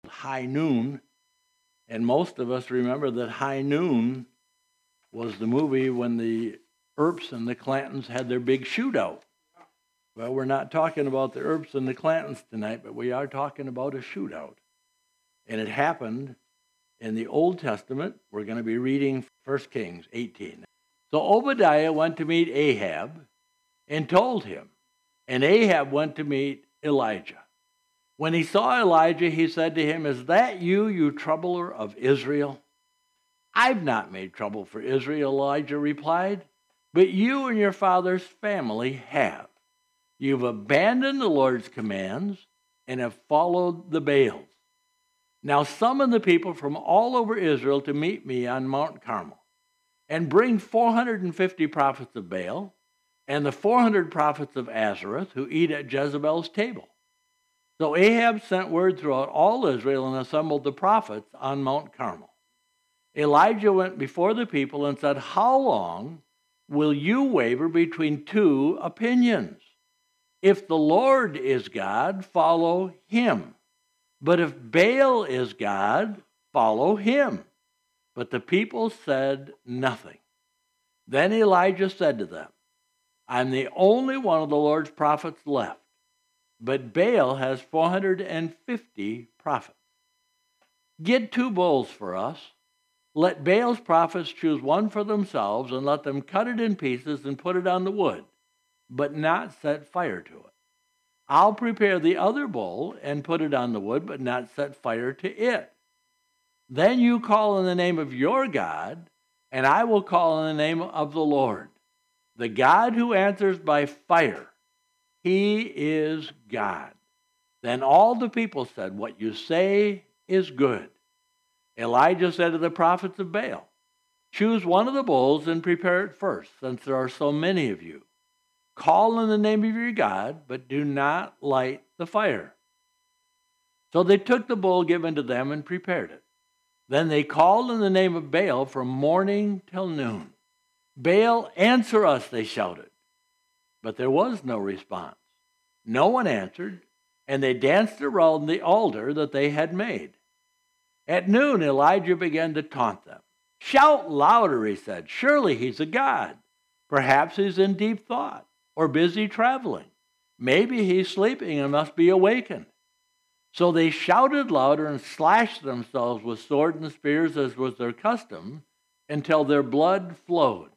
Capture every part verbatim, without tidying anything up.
High Noon. And most of us remember that High Noon was the movie when the Earps and the Clantons had their big shootout. Well, we're not talking about the Earps and the Clantons tonight, but we are talking about a shootout. And it happened in the Old Testament. We're going to be reading First Kings eighteen. So Obadiah went to meet Ahab and told him, and Ahab went to meet Elijah. When he saw Elijah, he said to him, "Is that you, you troubler of Israel?" "I've not made trouble for Israel," Elijah replied, "but you and your father's family have. You've abandoned the Lord's commands and have followed the Baals. Now summon the people from all over Israel to meet me on Mount Carmel, and bring four hundred fifty prophets of Baal and the four hundred prophets of Azareth who eat at Jezebel's table." So Ahab sent word throughout all Israel and assembled the prophets on Mount Carmel. Elijah went before the people and said, "How long will you waver between two opinions? If the Lord is God, follow him. But if Baal is God, follow him." But the people said nothing. Then Elijah said to them, "I'm the only one of the Lord's prophets left, but Baal has four hundred fifty prophets. Get two bulls for us. Let Baal's prophets choose one for themselves, and let them cut it in pieces and put it on the wood, but not set fire to it. I'll prepare the other bull and put it on the wood, but not set fire to it. Then you call in the name of your God, and I will call in the name of the Lord, the God who answers by fire. He is God." Then all the people said, "What you say is good." Elijah said to the prophets of Baal, "Choose one of the bulls and prepare it first, since there are so many of you. Call in the name of your God, but do not light the fire." So they took the bull given to them and prepared it. Then they called in the name of Baal from morning till noon. "Baal, answer us," they shouted. But there was no response. No one answered, and they danced around the altar that they had made. At noon, Elijah began to taunt them. "Shout louder," he said. "Surely he's a god. Perhaps he's in deep thought or busy traveling. Maybe he's sleeping and must be awakened." So they shouted louder and slashed themselves with swords and spears, as was their custom, until their blood flowed.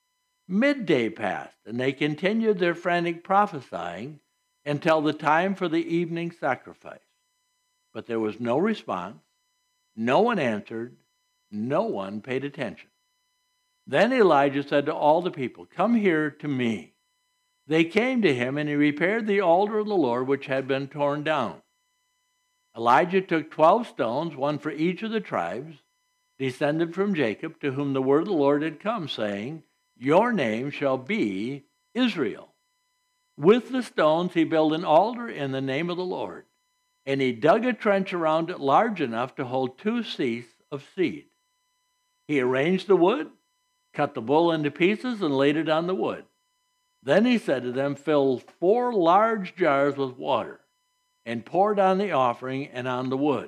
Midday passed, and they continued their frantic prophesying until the time for the evening sacrifice. But there was no response, no one answered, no one paid attention. Then Elijah said to all the people, "Come here to me." They came to him, and he repaired the altar of the Lord, which had been torn down. Elijah took twelve stones, one for each of the tribes, descended from Jacob, to whom the word of the Lord had come, saying, "Your name shall be Israel." With the stones he built an altar in the name of the Lord, and he dug a trench around it large enough to hold two seahs of seed. He arranged the wood, cut the bull into pieces, and laid it on the wood. Then he said to them, "Fill four large jars with water, and pour it on the offering and on the wood."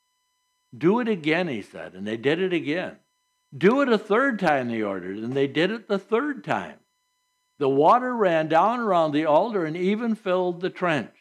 "Do it again," he said, and they did it again. "Do it a third time," they ordered, and they did it the third time. The water ran down around the altar and even filled the trench.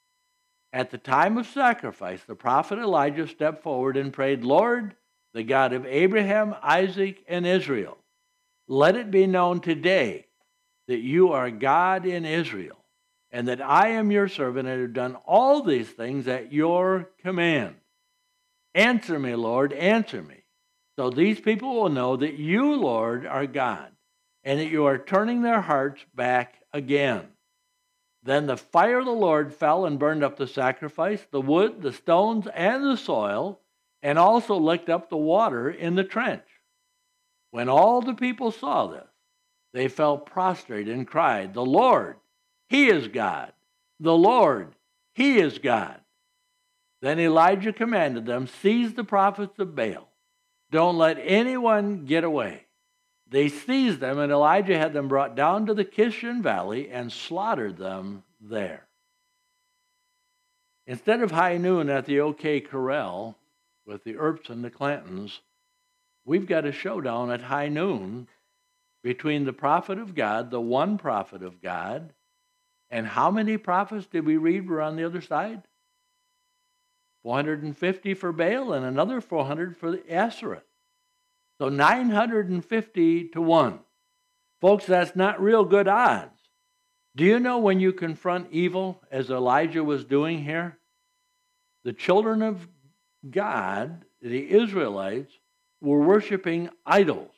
At the time of sacrifice, the prophet Elijah stepped forward and prayed, "Lord, the God of Abraham, Isaac, and Israel, let it be known today that you are God in Israel, and that I am your servant and have done all these things at your command. Answer me, Lord, answer me, so these people will know that you, Lord, are God, and that you are turning their hearts back again." Then the fire of the Lord fell and burned up the sacrifice, the wood, the stones, and the soil, and also licked up the water in the trench. When all the people saw this, they fell prostrate and cried, "The Lord, He is God! The Lord, He is God!" Then Elijah commanded them, "Seize the prophets of Baal. Don't let anyone get away." They seized them, and Elijah had them brought down to the Kishon Valley and slaughtered them there. Instead of high noon at the OK Corral with the Earps and the Clantons, we've got a showdown at high noon between the prophet of God, the one prophet of God, and how many prophets did we read were on the other side? four hundred fifty for Baal and another four hundred for the Asherah. So nine hundred fifty to one. Folks, that's not real good odds. Do you know when you confront evil, as Elijah was doing here, the children of God, the Israelites, were worshiping idols.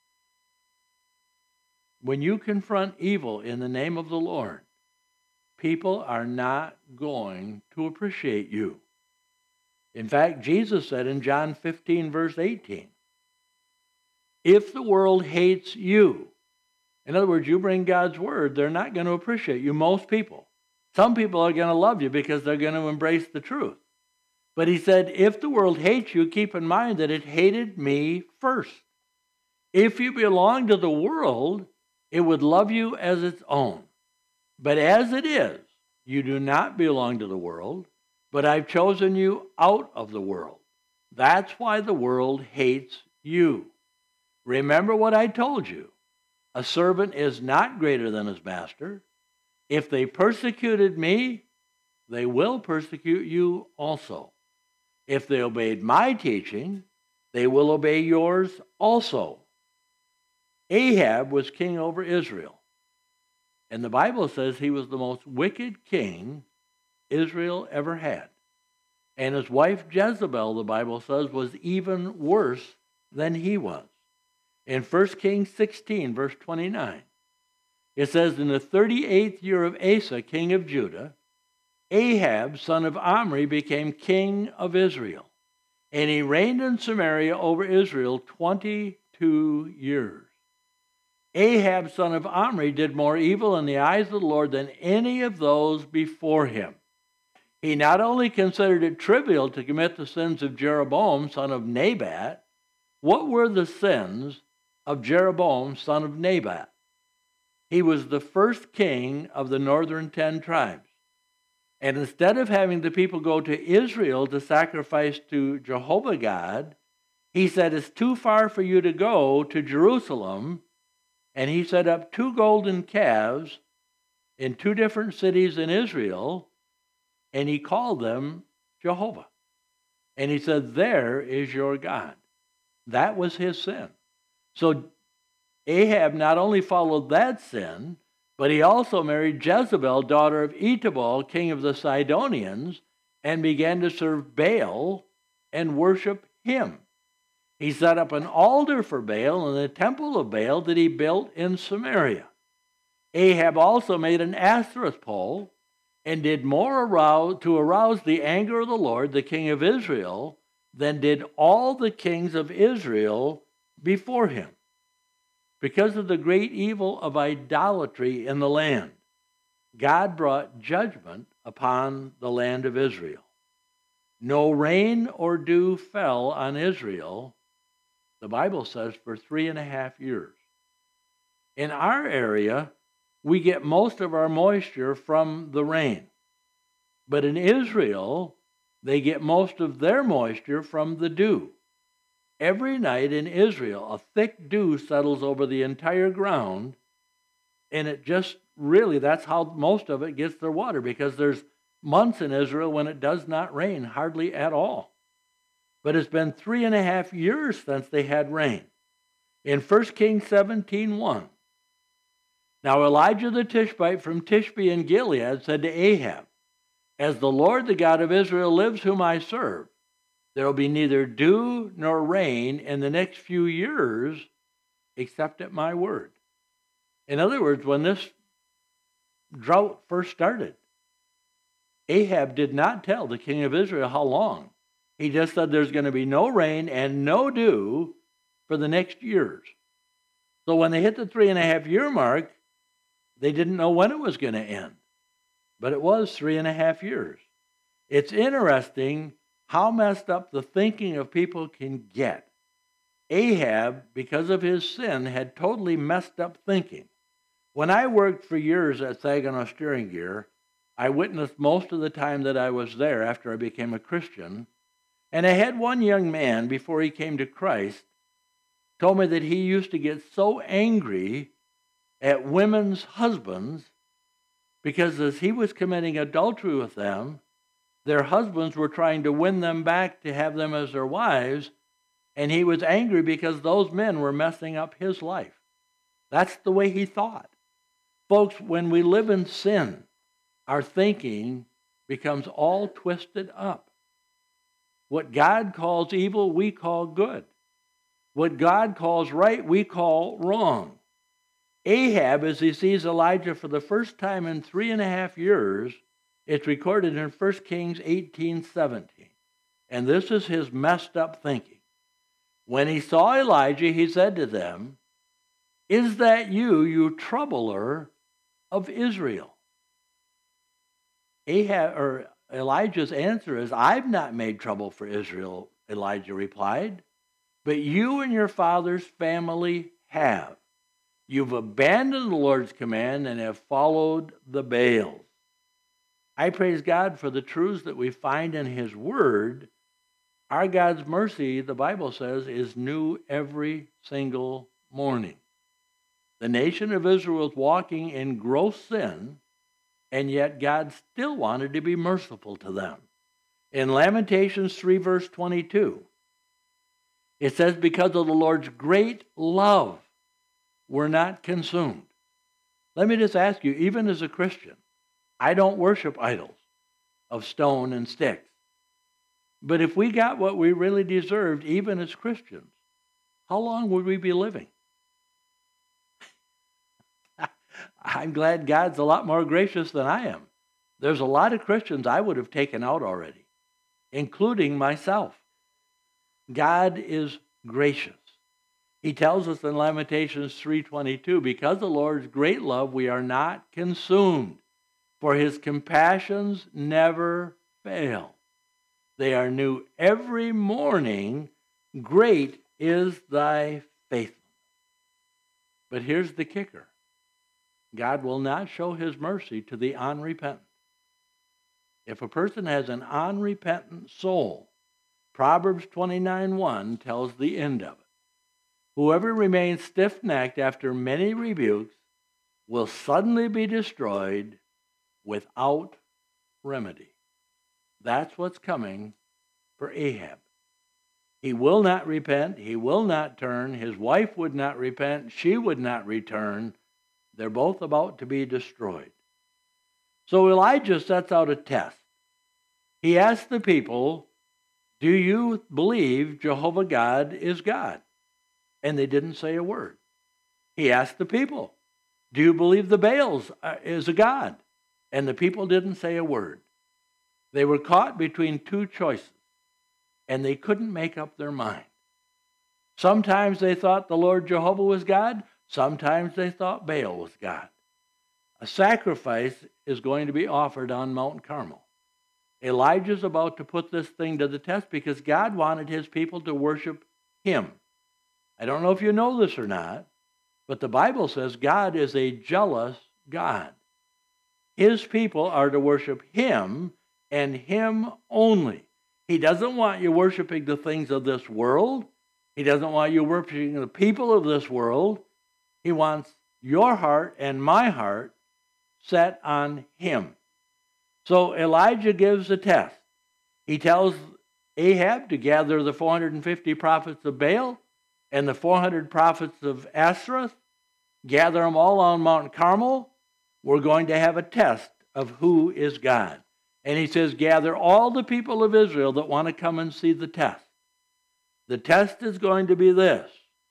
When you confront evil in the name of the Lord, people are not going to appreciate you. In fact, Jesus said in John fifteen, verse eighteen, if the world hates you, in other words, you bring God's word, they're not going to appreciate you, most people. Some people are going to love you because they're going to embrace the truth. But he said, if the world hates you, keep in mind that it hated me first. If you belong to the world, it would love you as its own. But as it is, you do not belong to the world, but I've chosen you out of the world. That's why the world hates you. Remember what I told you. A servant is not greater than his master. If they persecuted me, they will persecute you also. If they obeyed my teaching, they will obey yours also. Ahab was king over Israel. And the Bible says he was the most wicked king Israel ever had. And his wife Jezebel, the Bible says, was even worse than he was. In First Kings sixteen, verse twenty-nine, it says, in the thirty-eighth year of Asa, king of Judah, Ahab, son of Omri, became king of Israel. And he reigned in Samaria over Israel twenty-two years. Ahab, son of Omri, did more evil in the eyes of the Lord than any of those before him. He not only considered it trivial to commit the sins of Jeroboam, son of Nebat. What were the sins of Jeroboam, son of Nebat? He was the first king of the northern ten tribes. And instead of having the people go to Israel to sacrifice to Jehovah God, he said, it's too far for you to go to Jerusalem. And he set up two golden calves in two different cities in Israel, and he called them Jehovah. And he said, there is your God. That was his sin. So Ahab not only followed that sin, but he also married Jezebel, daughter of Ethabel, king of the Sidonians, and began to serve Baal and worship him. He set up an altar for Baal in the temple of Baal that he built in Samaria. Ahab also made an Asherah pole and did more arouse, to arouse the anger of the Lord, the king of Israel, than did all the kings of Israel before him. Because of the great evil of idolatry in the land, God brought judgment upon the land of Israel. No rain or dew fell on Israel, the Bible says, for three and a half years. In our area, we get most of our moisture from the rain. But in Israel, they get most of their moisture from the dew. Every night in Israel, a thick dew settles over the entire ground, and it just really, that's how most of it gets their water, because there's months in Israel when it does not rain hardly at all. But it's been three and a half years since they had rain. In First Kings seventeen one, now Elijah the Tishbite from Tishbe in Gilead said to Ahab, as the Lord, the God of Israel, lives whom I serve, there will be neither dew nor rain in the next few years except at my word. In other words, when this drought first started, Ahab did not tell the king of Israel how long. He just said there's going to be no rain and no dew for the next years. So when they hit the three and a half year mark, they didn't know when it was going to end. But it was three and a half years. It's interesting how messed up the thinking of people can get. Ahab, because of his sin, had totally messed up thinking. When I worked for years at Saginaw Steering Gear, I witnessed most of the time that I was there after I became a Christian. And I had one young man, before he came to Christ, told me that he used to get so angry at women's husbands because as he was committing adultery with them, their husbands were trying to win them back to have them as their wives, and he was angry because those men were messing up his life. That's the way he thought. Folks, when we live in sin, our thinking becomes all twisted up. What God calls evil, we call good. What God calls right, we call wrong. Ahab, as he sees Elijah for the first time in three and a half years, it's recorded in First Kings eighteen seventeen. And this is his messed up thinking. When he saw Elijah, he said to them, "Is that you, you troubler of Israel?" Ahab, or Elijah's answer is, "I've not made trouble for Israel," Elijah replied, "but you and your father's family have. You've abandoned the Lord's command and have followed the Baals." I praise God for the truths that we find in His Word. Our God's mercy, the Bible says, is new every single morning. The nation of Israel was walking in gross sin, and yet God still wanted to be merciful to them. In Lamentations three, verse twenty-two, it says, "Because of the Lord's great love, we're not consumed." Let me just ask you, even as a Christian, I don't worship idols of stone and sticks. But if we got what we really deserved, even as Christians, how long would we be living? I'm glad God's a lot more gracious than I am. There's a lot of Christians I would have taken out already, including myself. God is gracious. He tells us in Lamentations three twenty-two, "Because of the Lord's great love, we are not consumed, for His compassions never fail. They are new every morning. Great is thy faithfulness." But here's the kicker. God will not show His mercy to the unrepentant. If a person has an unrepentant soul, Proverbs twenty-nine one tells the end of it. "Whoever remains stiff-necked after many rebukes will suddenly be destroyed without remedy." That's what's coming for Ahab. He will not repent. He will not turn. His wife would not repent. She would not return. They're both about to be destroyed. So Elijah sets out a test. He asks the people, "Do you believe Jehovah God is God?" And they didn't say a word. He asked the people, "Do you believe the Baals is a god?" And the people didn't say a word. They were caught between two choices, and they couldn't make up their mind. Sometimes they thought the Lord Jehovah was God. Sometimes they thought Baal was God. A sacrifice is going to be offered on Mount Carmel. Elijah's about to put this thing to the test because God wanted His people to worship Him. I don't know if you know this or not, but the Bible says God is a jealous God. His people are to worship Him and Him only. He doesn't want you worshiping the things of this world. He doesn't want you worshiping the people of this world. He wants your heart and my heart set on Him. So Elijah gives a test. He tells Ahab to gather the four hundred fifty prophets of Baal and the four hundred prophets of Ashtoreth, gather them all on Mount Carmel. We're going to have a test of who is God. And he says, gather all the people of Israel that want to come and see the test. The test is going to be this.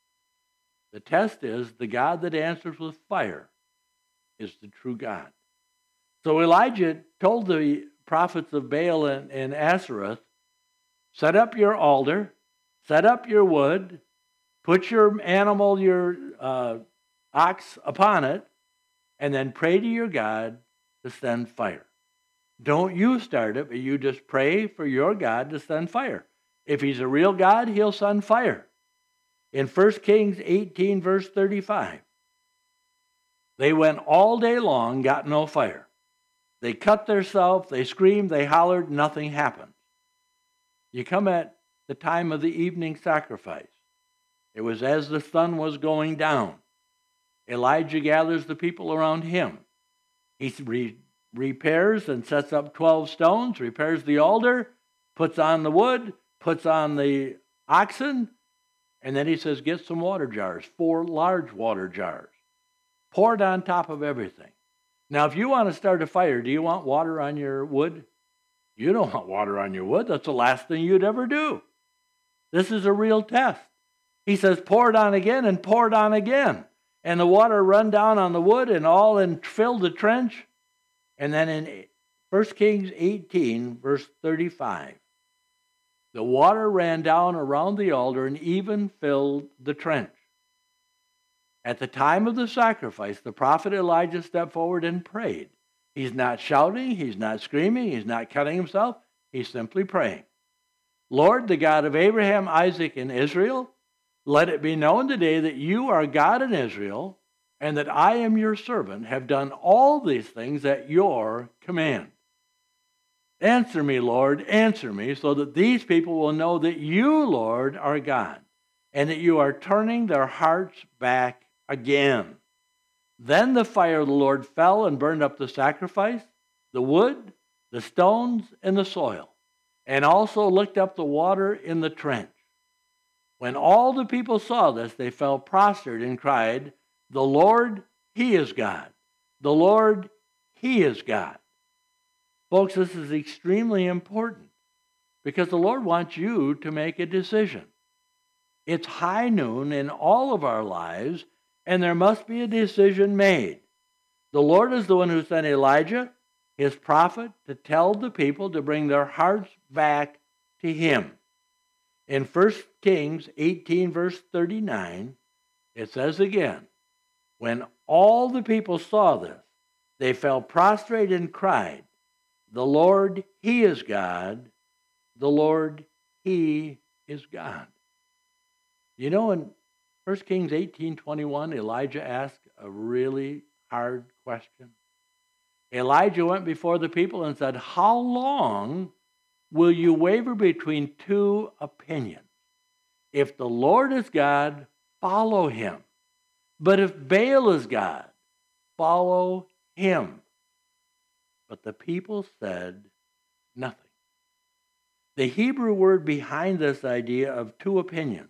The test is the God that answers with fire is the true God. So Elijah told the prophets of Baal and, and Ashtoreth, set up your altar, set up your wood, put your animal, your uh, ox upon it, and then pray to your God to send fire. Don't you start it, but you just pray for your God to send fire. If He's a real God, He'll send fire. In First Kings eighteen, verse thirty-five, they went all day long, got no fire. They cut themselves, they screamed, they hollered, nothing happened. You come at the time of the evening sacrifice. It was as the sun was going down. Elijah gathers the people around him. He re- repairs and sets up twelve stones, repairs the altar, puts on the wood, puts on the oxen, and then he says, get some water jars, four large water jars. Pour it on top of everything. Now, if you want to start a fire, do you want water on your wood? You don't want water on your wood. That's the last thing you'd ever do. This is a real test. He says, pour it on again and pour it on again. And the water run down on the wood and all and fill the trench. And then in First Kings eighteen, verse thirty-five, the water ran down around the altar and even filled the trench. At the time of the sacrifice, the prophet Elijah stepped forward and prayed. He's not shouting, he's not screaming, he's not cutting himself, he's simply praying. Lord, the God of Abraham, Isaac, and Israel, let it be known today that you are God in Israel, and that I am your servant, have done all these things at your command. Answer me, Lord, answer me, so that these people will know that you, Lord, are God, and that you are turning their hearts back again. Then the fire of the Lord fell and burned up the sacrifice, the wood, the stones, and the soil, and also licked up the water in the trench. When all the people saw this, they fell prostrate and cried, the Lord, He is God. The Lord, He is God. Folks, this is extremely important because the Lord wants you to make a decision. It's high noon in all of our lives, and there must be a decision made. The Lord is the one who sent Elijah, his prophet, to tell the people to bring their hearts back to Him. In First Kings eighteen, verse thirty-nine, it says again, when all the people saw this, they fell prostrate and cried, the Lord, He is God. The Lord, He is God. You know, in First Kings eighteen twenty-one, Elijah asked a really hard question. Elijah went before the people and said, how long will you waver between two opinions? If the Lord is God, follow Him. But if Baal is God, follow him. But the people said nothing. The Hebrew word behind this idea of two opinions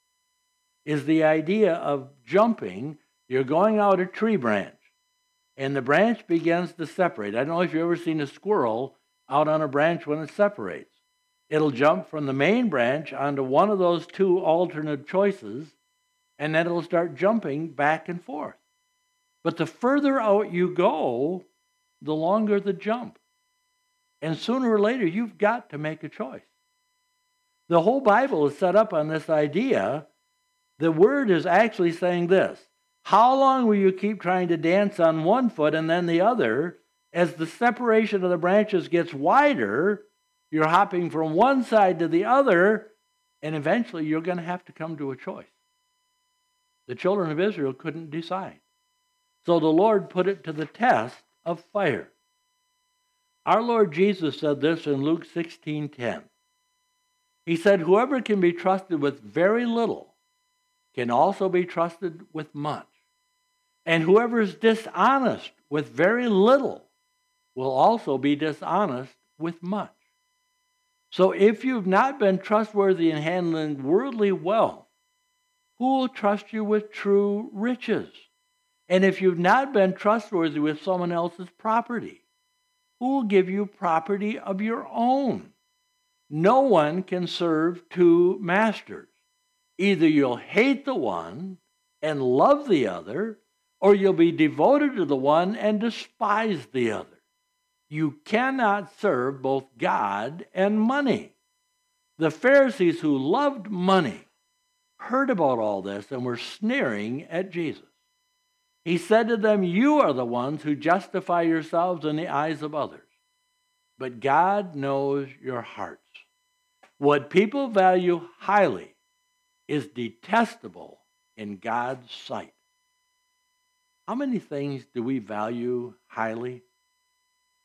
is the idea of jumping. You're going out a tree branch, and the branch begins to separate. I don't know if you've ever seen a squirrel out on a branch when it separates. It'll jump from the main branch onto one of those two alternate choices, and then it'll start jumping back and forth. But the further out you go, the longer the jump. And sooner or later, you've got to make a choice. The whole Bible is set up on this idea. The word is actually saying this: how long will you keep trying to dance on one foot and then the other? As the separation of the branches gets wider, you're hopping from one side to the other, and eventually you're going to have to come to a choice. The children of Israel couldn't decide. So the Lord put it to the test of fire. Our Lord Jesus said this in Luke sixteen ten. He said, whoever can be trusted with very little can also be trusted with much. And whoever is dishonest with very little will also be dishonest with much. So if you've not been trustworthy in handling worldly wealth, who will trust you with true riches? And if you've not been trustworthy with someone else's property, who will give you property of your own? No one can serve two masters. Either you'll hate the one and love the other, or you'll be devoted to the one and despise the other. You cannot serve both God and money. The Pharisees, who loved money, heard about all this and were sneering at Jesus. He said to them, you are the ones who justify yourselves in the eyes of others, but God knows your hearts. What people value highly is detestable in God's sight. How many things do we value highly?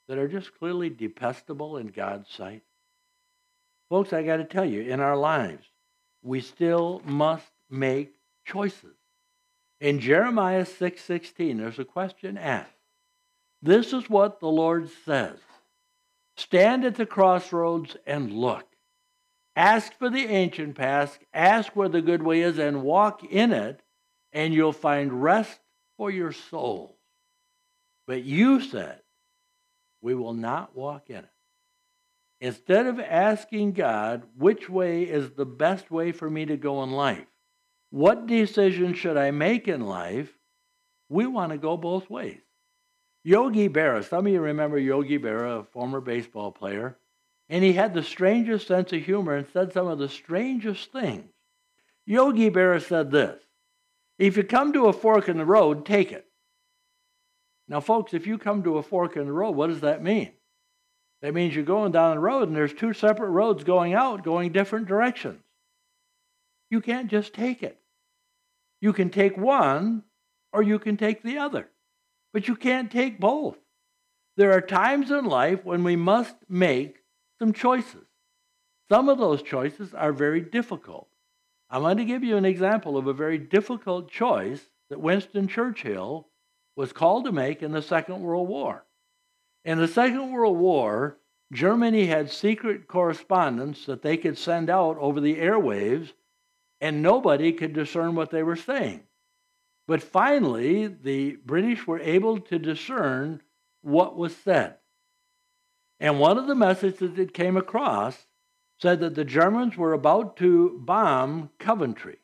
that are just clearly detestable in God's sight? Folks, I got to tell you, in our lives, we still must make choices. In Jeremiah six sixteen, there's a question asked. This is what the Lord says. Stand at the crossroads and look. Ask for the ancient path, ask where the good way is, and walk in it, and you'll find rest for your souls. But you said, we will not walk in it. Instead of asking God, which way is the best way for me to go in life? What decision should I make in life? We want to go both ways. Yogi Berra, some of you remember Yogi Berra, a former baseball player, and he had the strangest sense of humor and said some of the strangest things. Yogi Berra said this, if you come to a fork in the road, take it. Now, folks, if you come to a fork in the road, what does that mean? That means you're going down the road and there's two separate roads going out, going different directions. You can't just take it. You can take one or you can take the other, but you can't take both. There are times in life when we must make some choices. Some of those choices are very difficult. I'm going to give you an example of a very difficult choice that Winston Churchill was called to make in the Second World War. In the Second World War, Germany had secret correspondence that they could send out over the airwaves, and nobody could discern what they were saying. But finally, the British were able to discern what was said. And one of the messages that came across said that the Germans were about to bomb Coventry.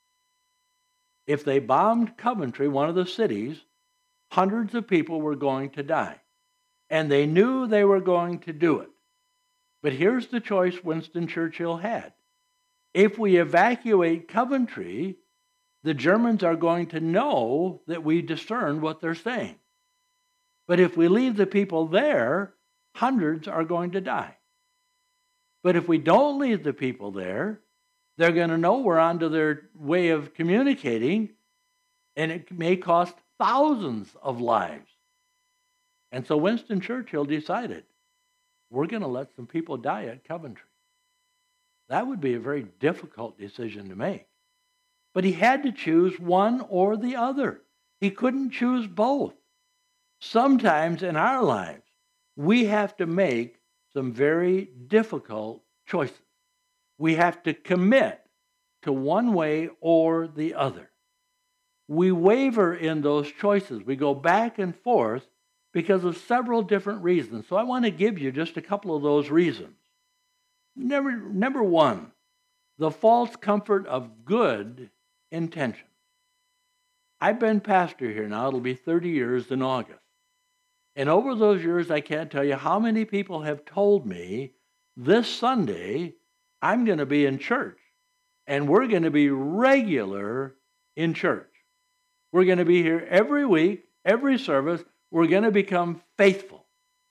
If they bombed Coventry, one of the cities, hundreds of people were going to die. And they knew they were going to do it. But here's the choice Winston Churchill had. If we evacuate Coventry, the Germans are going to know that we discern what they're saying. But if we leave the people there, hundreds are going to die. But if we don't leave the people there, they're going to know we're onto their way of communicating, and it may cost thousands of lives. And so Winston Churchill decided, we're going to let some people die at Coventry. That would be a very difficult decision to make. But he had to choose one or the other. He couldn't choose both. Sometimes in our lives, we have to make some very difficult choices. We have to commit to one way or the other. We waver in those choices. We go back and forth because of several different reasons. So I want to give you just a couple of those reasons. Number, number one, the false comfort of good intentions. I've been pastor here now. It'll be thirty years in August. And over those years, I can't tell you how many people have told me, this Sunday, I'm going to be in church. And we're going to be regular in church. We're going to be here every week, every service. We're going to become faithful.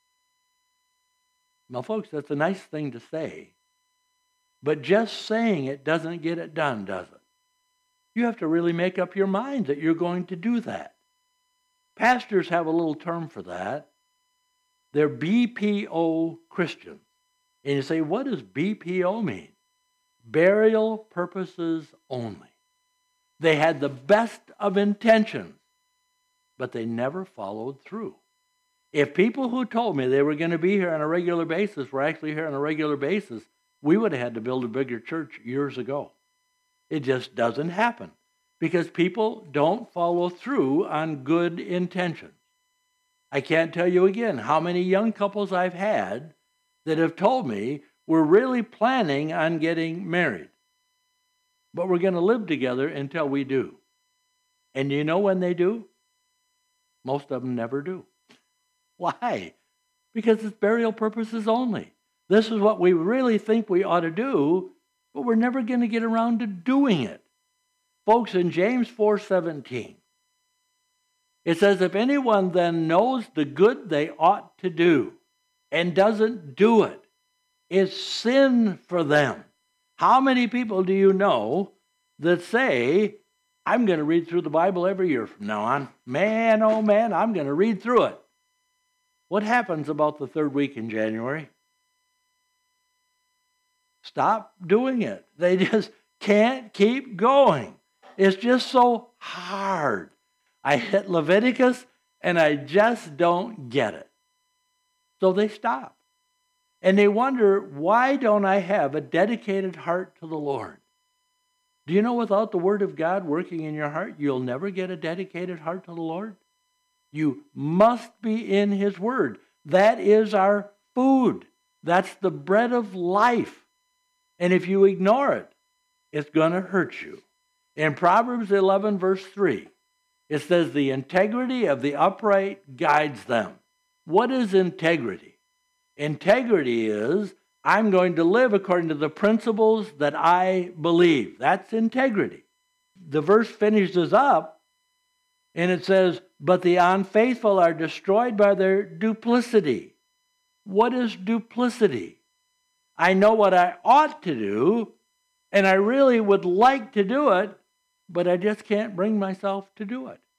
Now, folks, that's a nice thing to say. But just saying it doesn't get it done, does it? You have to really make up your mind that you're going to do that. Pastors have a little term for that. They're B P O Christians. And you say, what does B P O mean? Burial purposes only. They had the best of intentions, but they never followed through. If people who told me they were going to be here on a regular basis were actually here on a regular basis, we would have had to build a bigger church years ago. It just doesn't happen because people don't follow through on good intentions. I can't tell you again how many young couples I've had that have told me we're really planning on getting married, but we're going to live together until we do. And you know when they do? Most of them never do. Why? Because it's burial purposes only. This is what we really think we ought to do, but we're never going to get around to doing it. Folks, in James four seventeen, it says, if anyone then knows the good they ought to do and doesn't do it, it's sin for them. How many people do you know that say, I'm going to read through the Bible every year from now on? Man, oh man, I'm going to read through it. What happens about the third week in January? Stop doing it. They just can't keep going. It's just so hard. I hit Leviticus and I just don't get it. So they stop. And they wonder, why don't I have a dedicated heart to the Lord? Do you know without the Word of God working in your heart, you'll never get a dedicated heart to the Lord? You must be in His Word. That is our food. That's the bread of life. And if you ignore it, it's going to hurt you. In Proverbs eleven, verse three, it says, the integrity of the upright guides them. What is integrity? Integrity is, I'm going to live according to the principles that I believe. That's integrity. The verse finishes up, and it says, but the unfaithful are destroyed by their duplicity. What is duplicity? I know what I ought to do, and I really would like to do it, but I just can't bring myself to do it.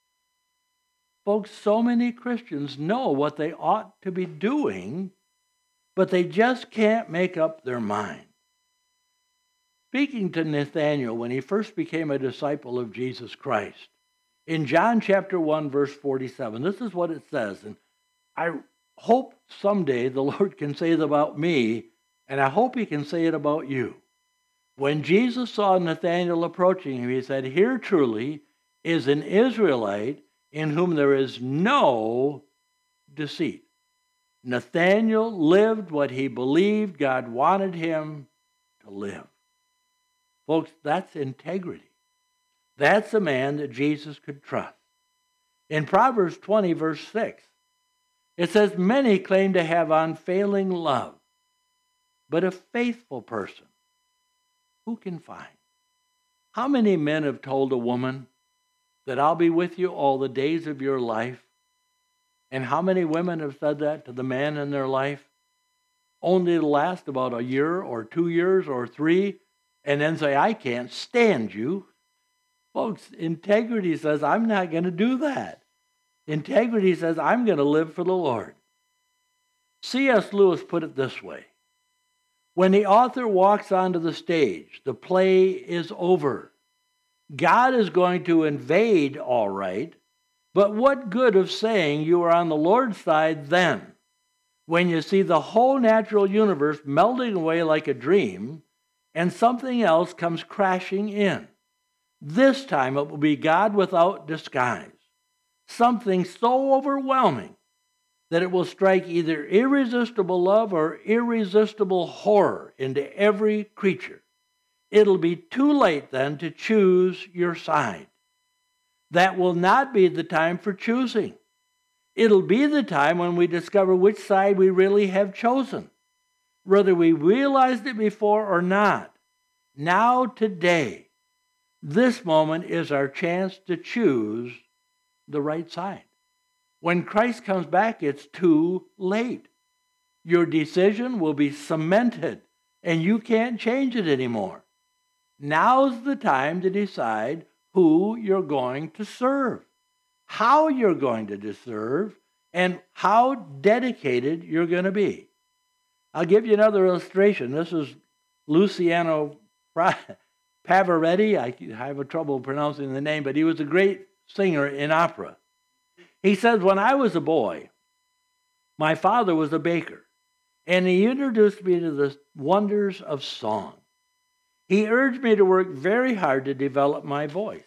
Folks, so many Christians know what they ought to be doing, but they just can't make up their mind. Speaking to Nathanael when he first became a disciple of Jesus Christ, in John chapter one, verse forty-seven, this is what it says, and I hope someday the Lord can say it about me, and I hope He can say it about you. When Jesus saw Nathanael approaching him, He said, here truly is an Israelite in whom there is no deceit. Nathanael lived what he believed God wanted him to live. Folks, that's integrity. That's a man that Jesus could trust. In Proverbs twenty, verse six, it says, many claim to have unfailing love, but a faithful person, who can find? How many men have told a woman that I'll be with you all the days of your life? And how many women have said that to the man in their life? Only to last about a year or two years or three, and then say, I can't stand you. Folks, integrity says, I'm not going to do that. Integrity says, I'm going to live for the Lord. C S Lewis put it this way. When the author walks onto the stage, the play is over. God is going to invade, all right, but what good of saying you are on the Lord's side then, when you see the whole natural universe melting away like a dream, and something else comes crashing in? This time it will be God without disguise, something so overwhelming that it will strike either irresistible love or irresistible horror into every creature. It'll be too late then to choose your side. That will not be the time for choosing. It'll be the time when we discover which side we really have chosen, whether we realized it before or not. Now, today, this moment is our chance to choose the right side. When Christ comes back, it's too late. Your decision will be cemented, and you can't change it anymore. Now's the time to decide who you're going to serve, how you're going to serve, and how dedicated you're going to be. I'll give you another illustration. This is Luciano Pavarotti. I have a trouble pronouncing the name, but he was a great singer in opera. He says, when I was a boy, my father was a baker, and he introduced me to the wonders of song. He urged me to work very hard to develop my voice.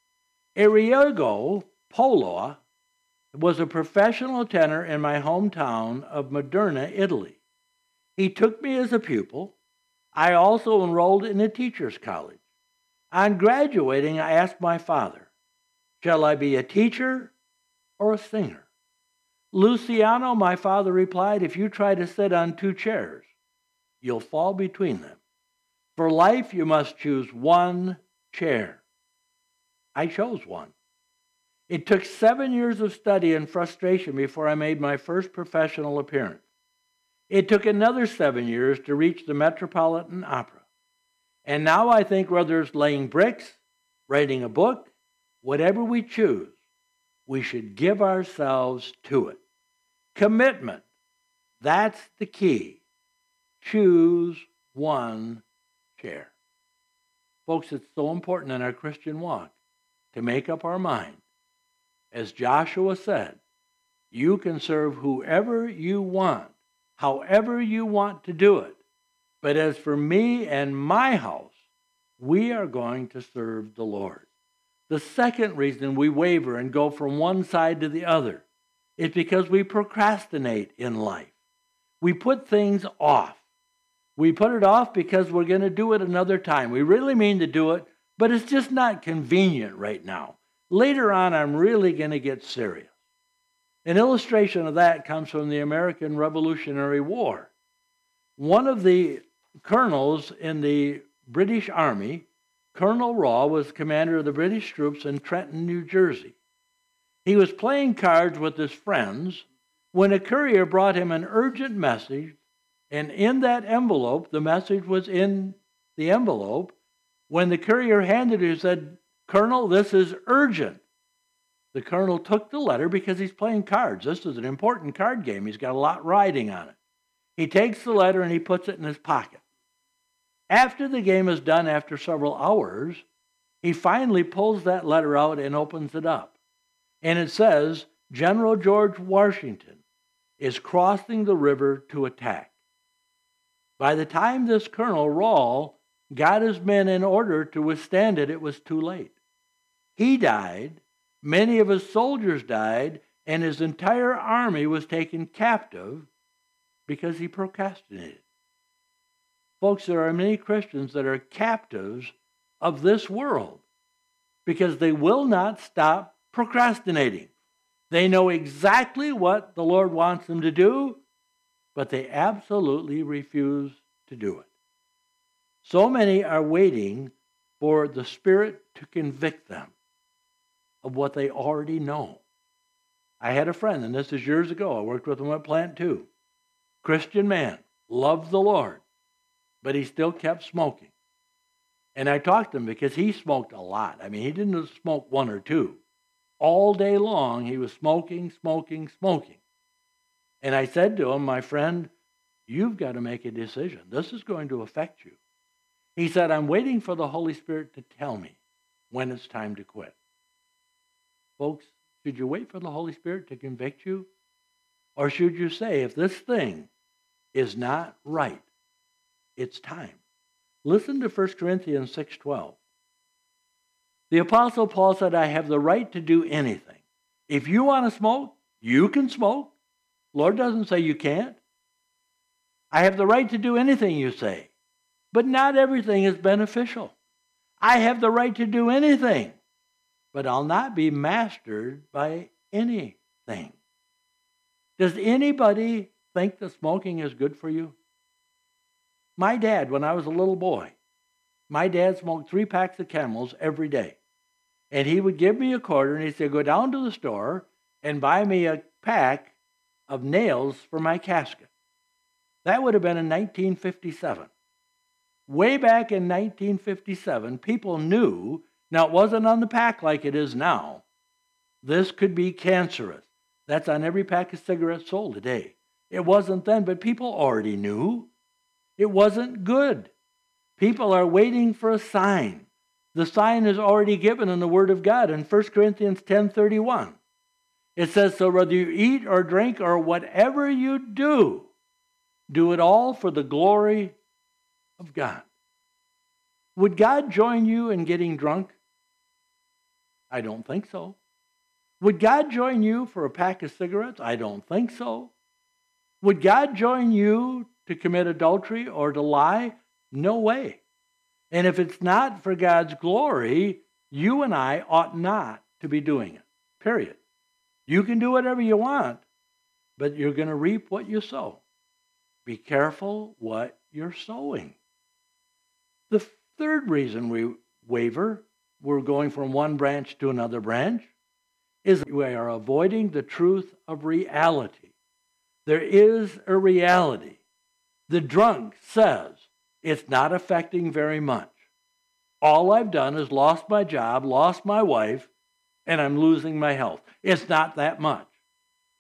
Arrigo Polo was a professional tenor in my hometown of Modena, Italy. He took me as a pupil. I also enrolled in a teacher's college. On graduating, I asked my father, shall I be a teacher or a singer? Luciano, my father replied, if you try to sit on two chairs, you'll fall between them. For life, you must choose one chair. I chose one. It took seven years of study and frustration before I made my first professional appearance. It took another seven years to reach the Metropolitan Opera. And now I think whether it's laying bricks, writing a book, whatever we choose, we should give ourselves to it. Commitment. That's the key. Choose one chair. Folks, it's so important in our Christian walk to make up our mind. As Joshua said, you can serve whoever you want, however you want to do it. But as for me and my house, we are going to serve the Lord. The second reason we waver and go from one side to the other is because we procrastinate in life. We put things off. We put it off because we're going to do it another time. We really mean to do it, but it's just not convenient right now. Later on, I'm really going to get serious. An illustration of that comes from the American Revolutionary War. One of the colonels in the British Army, Colonel Raw, was commander of the British troops in Trenton, New Jersey. He was playing cards with his friends when a courier brought him an urgent message, and in that envelope, the message was in the envelope. When the courier handed it, he said, "Colonel, this is urgent." The colonel took the letter because he's playing cards. This is an important card game. He's got a lot riding on it. He takes the letter and he puts it in his pocket. After the game is done, after several hours, he finally pulls that letter out and opens it up. And it says, General George Washington is crossing the river to attack. By the time this Colonel Rawl got his men in order to withstand it, it was too late. He died, many of his soldiers died, and his entire army was taken captive because he procrastinated. Folks, there are many Christians that are captives of this world because they will not stop procrastinating. They know exactly what the Lord wants them to do, but they absolutely refuse to do it. So many are waiting for the Spirit to convict them of what they already know. I had a friend, and this is years ago. I worked with him at Plant two. Christian man, loved the Lord, but he still kept smoking. And I talked to him because he smoked a lot. I mean, he didn't smoke one or two. All day long, he was smoking, smoking, smoking. And I said to him, my friend, you've got to make a decision. This is going to affect you. He said, I'm waiting for the Holy Spirit to tell me when it's time to quit. Folks, should you wait for the Holy Spirit to convict you? Or should you say, if this thing is not right, it's time? Listen to First Corinthians six twelve. The Apostle Paul said, I have the right to do anything. If you want to smoke, you can smoke. Lord doesn't say you can't. I have the right to do anything you say, but not everything is beneficial. I have the right to do anything, but I'll not be mastered by anything. Does anybody think that smoking is good for you? My dad, when I was a little boy, my dad smoked three packs of Camels every day. And he would give me a quarter and he'd say, go down to the store and buy me a pack of nails for my casket. That would have been in nineteen fifty-seven. Way back in nineteen fifty-seven, people knew, now it wasn't on the pack like it is now, this could be cancerous. That's on every pack of cigarettes sold today. It wasn't then, but people already knew. It wasn't good. People are waiting for a sign. The sign is already given in the Word of God in First Corinthians ten thirty-one. It says, so whether you eat or drink or whatever you do, do it all for the glory of God. Would God join you in getting drunk? I don't think so. Would God join you for a pack of cigarettes? I don't think so. Would God join you to commit adultery or to lie? No way. And if it's not for God's glory, you and I ought not to be doing it. Period. You can do whatever you want, but you're going to reap what you sow. Be careful what you're sowing. The third reason we waver, we're going from one branch to another branch, is we are avoiding the truth of reality. There is a reality. The drunk says, it's not affecting very much. All I've done is lost my job, lost my wife, and I'm losing my health. It's not that much.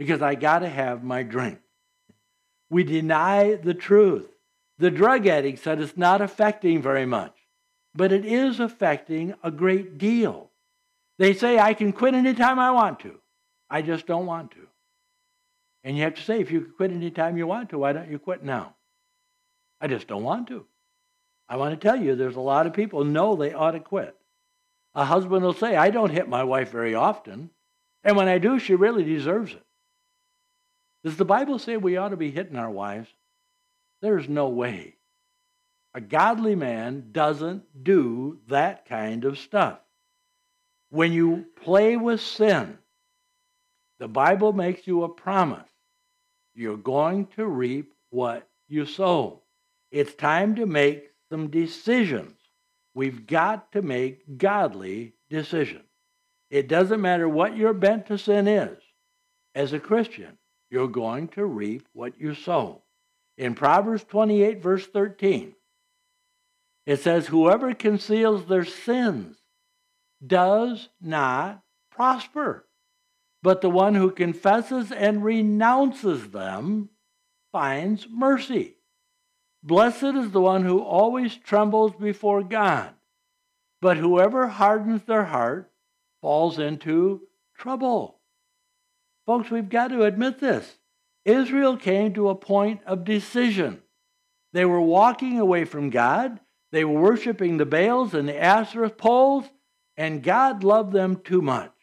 because I got to have my drink. We deny the truth. The drug addict said it's not affecting very much, but it is affecting a great deal. They say, I can quit anytime I want to. I just don't want to. And you have to say, if you can quit anytime you want to, why don't you quit now? I just don't want to. I want to tell you, there's a lot of people who know they ought to quit. A husband will say, I don't hit my wife very often, and when I do, she really deserves it. Does the Bible say we ought to be hitting our wives? There's no way. A godly man doesn't do that kind of stuff. When you play with sin, the Bible makes you a promise. You're going to reap what you sow. It's time to make some decisions. We've got to make godly decisions. It doesn't matter what your bent to sin is. As a Christian, you're going to reap what you sow. In Proverbs twenty-eight, verse thirteen, it says, whoever conceals their sins does not prosper, but the one who confesses and renounces them finds mercy. Blessed is the one who always trembles before God, but whoever hardens their heart falls into trouble. Folks, we've got to admit this. Israel came to a point of decision. They were walking away from God. They were worshiping the Baals and the Asherah poles, and God loved them too much.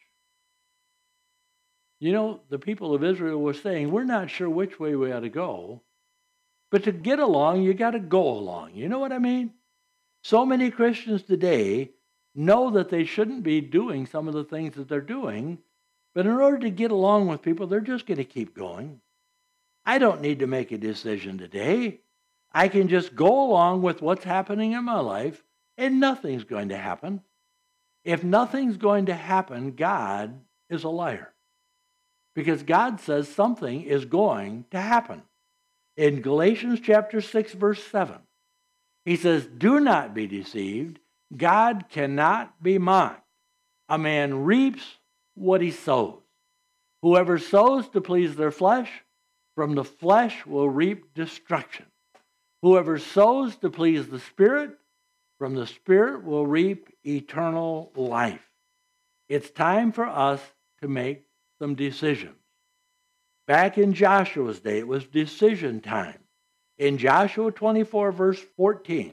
You know, the people of Israel were saying, we're not sure which way we ought to go, but to get along, you got to go along. You know what I mean? So many Christians today know that they shouldn't be doing some of the things that they're doing, but in order to get along with people, they're just going to keep going. I don't need to make a decision today. I can just go along with what's happening in my life, and nothing's going to happen. If nothing's going to happen, God is a liar. Because God says something is going to happen. In Galatians chapter six, verse seven, he says, do not be deceived. God cannot be mocked. A man reaps what he sows. Whoever sows to please their flesh, from the flesh will reap destruction. Whoever sows to please the Spirit, from the Spirit will reap eternal life. It's time for us to make some decisions. Back in Joshua's day, it was decision time. In Joshua twenty-four, verse fourteen,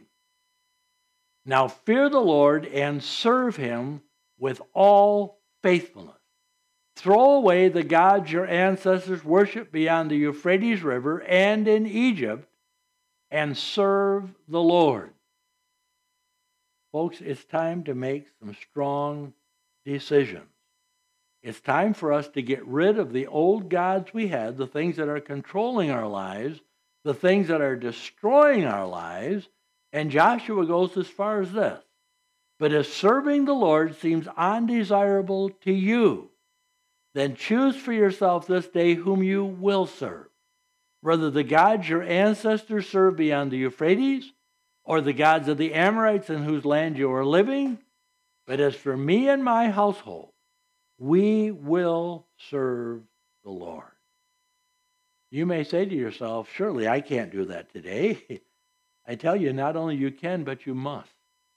now fear the Lord and serve him with all faithfulness. Throw away the gods your ancestors worshiped beyond the Euphrates River and in Egypt, and serve the Lord. Folks, it's time to make some strong decisions. It's time for us to get rid of the old gods we had, the things that are controlling our lives, the things that are destroying our lives. And Joshua goes as far as this. But if serving the Lord seems undesirable to you, then choose for yourself this day whom you will serve, whether the gods your ancestors served beyond the Euphrates, or the gods of the Amorites in whose land you are living. But as for me and my household, we will serve the Lord. You may say to yourself, surely I can't do that today. I tell you, not only you can, but you must.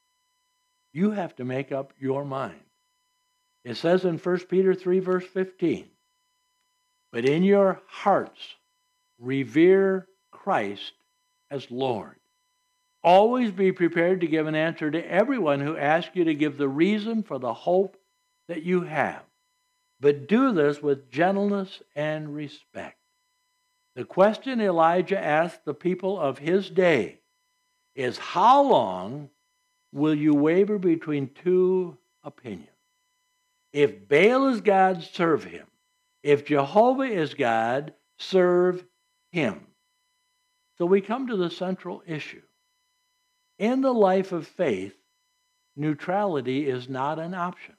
You have to make up your mind. It says in First Peter three, verse fifteen, but in your hearts revere Christ as Lord. Always be prepared to give an answer to everyone who asks you to give the reason for the hope that you have. But do this with gentleness and respect. The question Elijah asked the people of his day is, how long will you waver between two opinions? If Baal is God, serve him. If Jehovah is God, serve him. So we come to the central issue. In the life of faith, neutrality is not an option.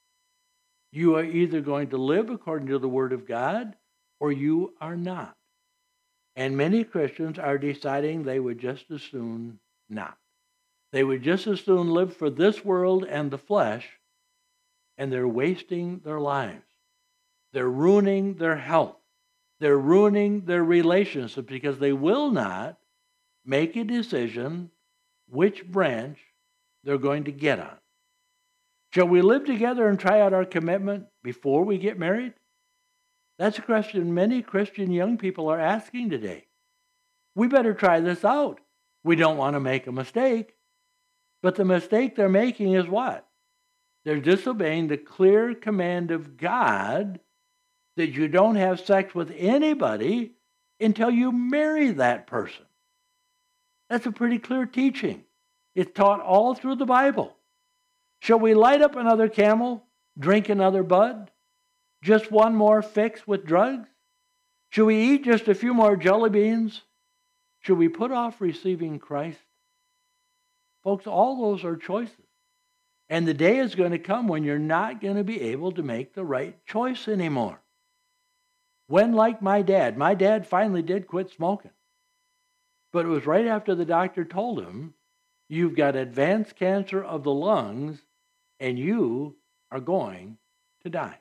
You are either going to live according to the Word of God, or you are not. And many Christians are deciding they would just as soon not. They would just as soon live for this world and the flesh, and they're wasting their lives. They're ruining their health. They're ruining their relationships because they will not make a decision which branch they're going to get on. Shall we live together and try out our commitment before we get married? That's a question many Christian young people are asking today. We better try this out. We don't want to make a mistake. But the mistake they're making is what? They're disobeying the clear command of God that you don't have sex with anybody until you marry that person. That's a pretty clear teaching. It's taught all through the Bible. Shall we light up another camel, drink another bud? Just one more fix with drugs? Should we eat just a few more jelly beans? Should we put off receiving Christ? Folks, all those are choices. And the day is going to come when you're not going to be able to make the right choice anymore. When, like my dad, my dad finally did quit smoking. But it was right after the doctor told him, you've got advanced cancer of the lungs and you are going to die.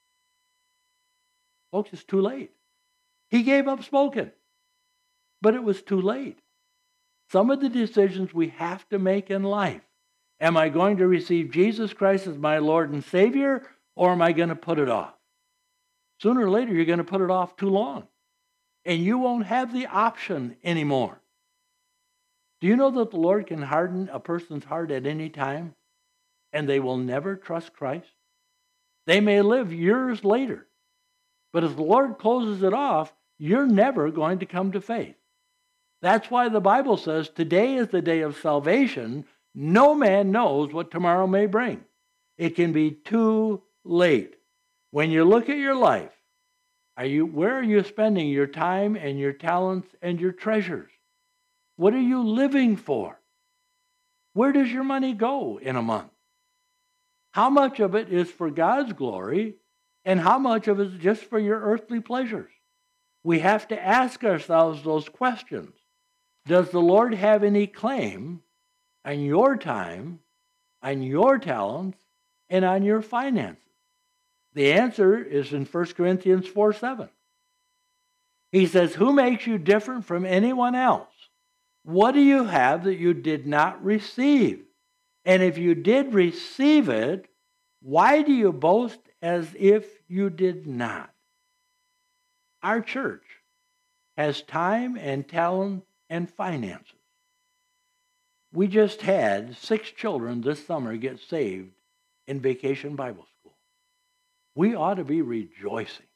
Folks, it's too late. He gave up smoking, but it was too late. Some of the decisions we have to make in life. Am I going to receive Jesus Christ as my Lord and Savior, or am I going to put it off? Sooner or later, you're going to put it off too long, and you won't have the option anymore. Do you know that the Lord can harden a person's heart at any time, and they will never trust Christ? They may live years later, but if the Lord closes it off, you're never going to come to faith. That's why the Bible says today is the day of salvation. No man knows what tomorrow may bring. It can be too late. When you look at your life, are you, where are you spending your time and your talents and your treasures? What are you living for? Where does your money go in a month? How much of it is for God's glory and how much of it is just for your earthly pleasures? We have to ask ourselves those questions. Does the Lord have any claim on your time, on your talents, and on your finances? The answer is in First Corinthians four seven. He says, who makes you different from anyone else? What do you have that you did not receive? And if you did receive it, why do you boast as if you did not? Our church has time and talent and finances. We just had six children this summer get saved in Vacation Bible School. We ought to be rejoicing.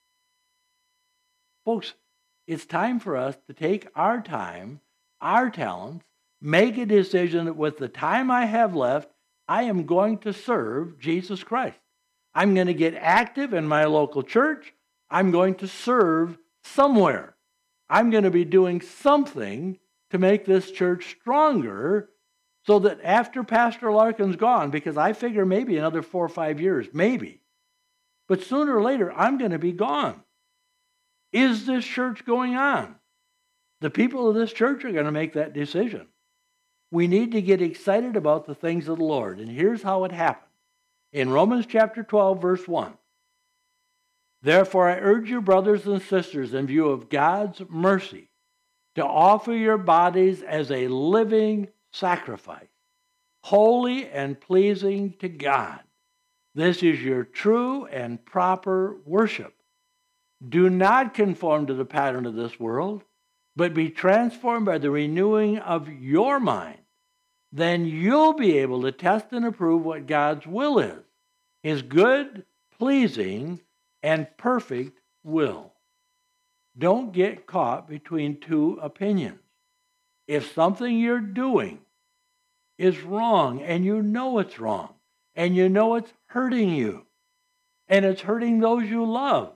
Folks, it's time for us to take our time, our talents, make a decision that with the time I have left, I am going to serve Jesus Christ. I'm going to get active in my local church. I'm going to serve somewhere. I'm going to be doing something to make this church stronger so that after Pastor Larkin's gone, because I figure maybe another four or five years, maybe, but sooner or later, I'm going to be gone. Is this church going on? The people of this church are going to make that decision. We need to get excited about the things of the Lord. And here's how it happened. In Romans chapter twelve, verse one. Therefore, I urge you, brothers and sisters, in view of God's mercy, to offer your bodies as a living sacrifice, holy and pleasing to God. This is your true and proper worship. Do not conform to the pattern of this world, but be transformed by the renewing of your mind. Then you'll be able to test and approve what God's will is, his good, pleasing, and perfect will. Don't get caught between two opinions. If something you're doing is wrong, and you know it's wrong, and you know it's hurting you, and it's hurting those you love,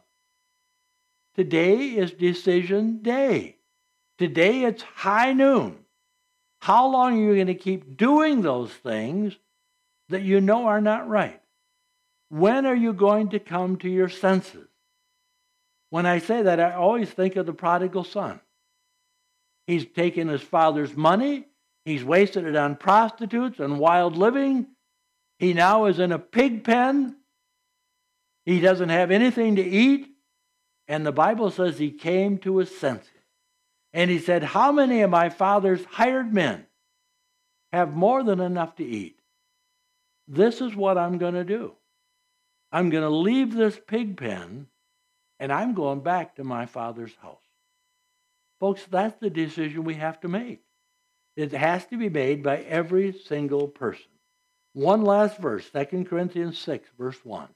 today is decision day. Today it's high noon. How long are you going to keep doing those things that you know are not right? When are you going to come to your senses? When I say that, I always think of the prodigal son. He's taken his father's money. He's wasted it on prostitutes and wild living. He now is in a pig pen. He doesn't have anything to eat. And the Bible says he came to his senses. And he said, how many of my father's hired men have more than enough to eat? This is what I'm going to do. I'm going to leave this pig pen, and I'm going back to my father's house. Folks, that's the decision we have to make. It has to be made by every single person. One last verse, Second Corinthians six, verse one.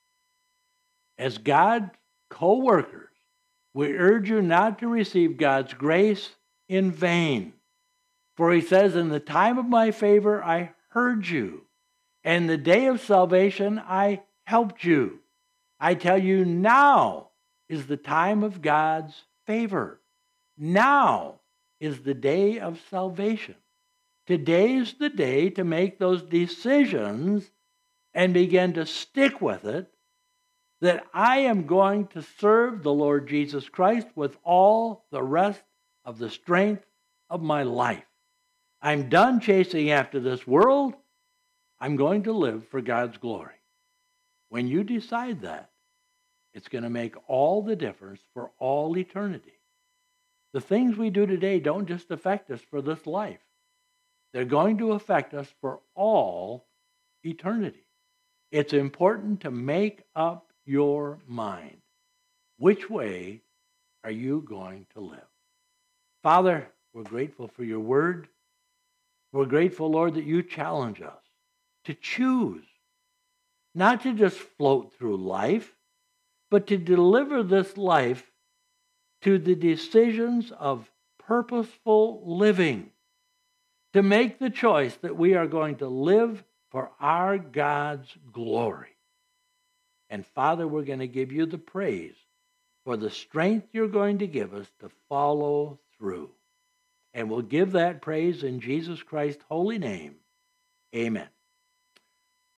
As God's co-workers, we urge you not to receive God's grace in vain. For he says, in the time of my favor I heard you, and the day of salvation I helped you. I tell you, now is the time of God's favor. Now is the day of salvation. Today's the day to make those decisions and begin to stick with it, that I am going to serve the Lord Jesus Christ with all the rest of the strength of my life. I'm done chasing after this world. I'm going to live for God's glory. When you decide that, it's going to make all the difference for all eternity. The things we do today don't just affect us for this life. They're going to affect us for all eternity. It's important to make up your mind. Which way are you going to live? Father, we're grateful for your word. We're grateful, Lord, that you challenge us to choose, not to just float through life, but to deliver this life to the decisions of purposeful living, to make the choice that we are going to live for our God's glory. And Father, we're going to give you the praise for the strength you're going to give us to follow through. And we'll give that praise in Jesus Christ's holy name. Amen.